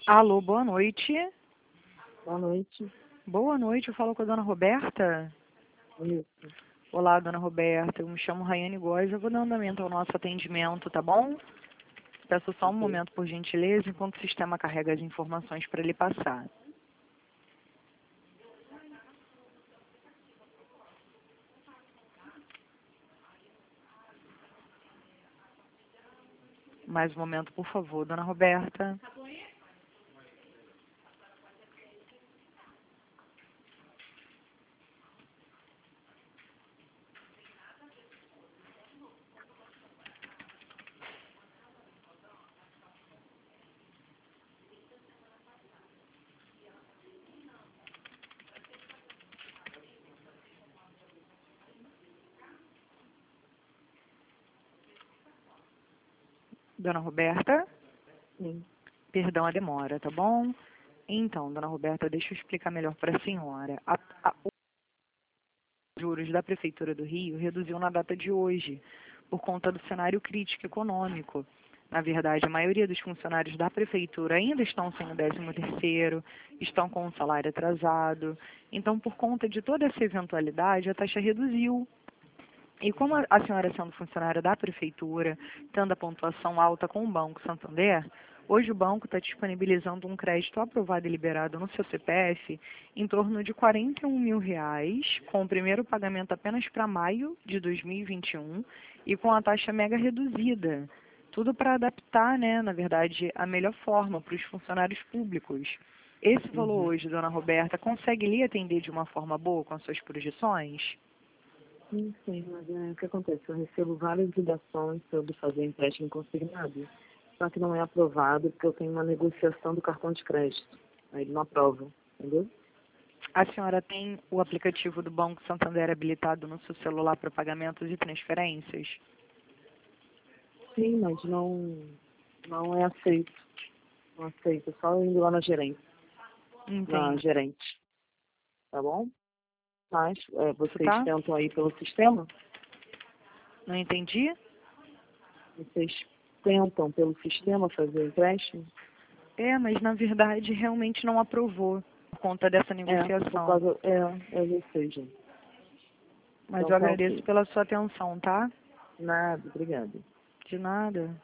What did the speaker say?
Alô, boa noite. Boa noite. Boa noite, eu falo com a dona Roberta. Isso. Olá, dona Roberta, eu me chamo Raiane Góes, eu vou dar andamento ao nosso atendimento, tá bom? Peço só um Ok. momento, por gentileza, enquanto o sistema carrega as informações para ele passar. Mais um momento, por favor, dona Roberta. Dona Roberta, Sim. perdão a demora, tá bom? Então, dona Roberta, deixa eu explicar melhor para a senhora. Os juros da Prefeitura do Rio reduziu na data de hoje, por conta do cenário crítico econômico. Na verdade, a maioria dos funcionários da Prefeitura ainda estão sem o 13º, estão com o salário atrasado. Então, por conta de toda essa eventualidade, a taxa reduziu. E como a senhora sendo funcionária da Prefeitura, tendo a pontuação alta com o Banco Santander, hoje o banco está disponibilizando um crédito aprovado e liberado no seu CPF em torno de R$ 41 mil, com o primeiro pagamento apenas para maio de 2021 e com a taxa mega reduzida. Tudo para adaptar, né, na verdade, a melhor forma para os funcionários públicos. Esse valor hoje, dona Roberta, consegue lhe atender de uma forma boa com as suas projeções? Sim, mas o que acontece? Eu recebo várias ligações sobre fazer empréstimo consignado, só que não é aprovado porque eu tenho uma negociação do cartão de crédito. Aí ele não aprova, entendeu? A senhora tem o aplicativo do Banco Santander habilitado no seu celular para pagamentos e transferências? Sim, mas não é aceito. Não aceito, é só indo lá na Entendi. gerente, tá bom? Mas vocês Tá? tentam aí pelo sistema? Não entendi? Vocês tentam pelo sistema fazer o empréstimo? Mas na verdade realmente não aprovou por conta dessa Por negociação. causa, eu sei, gente. Mas Então eu tá agradeço ok. pela sua atenção, tá? Nada, obrigada. De nada.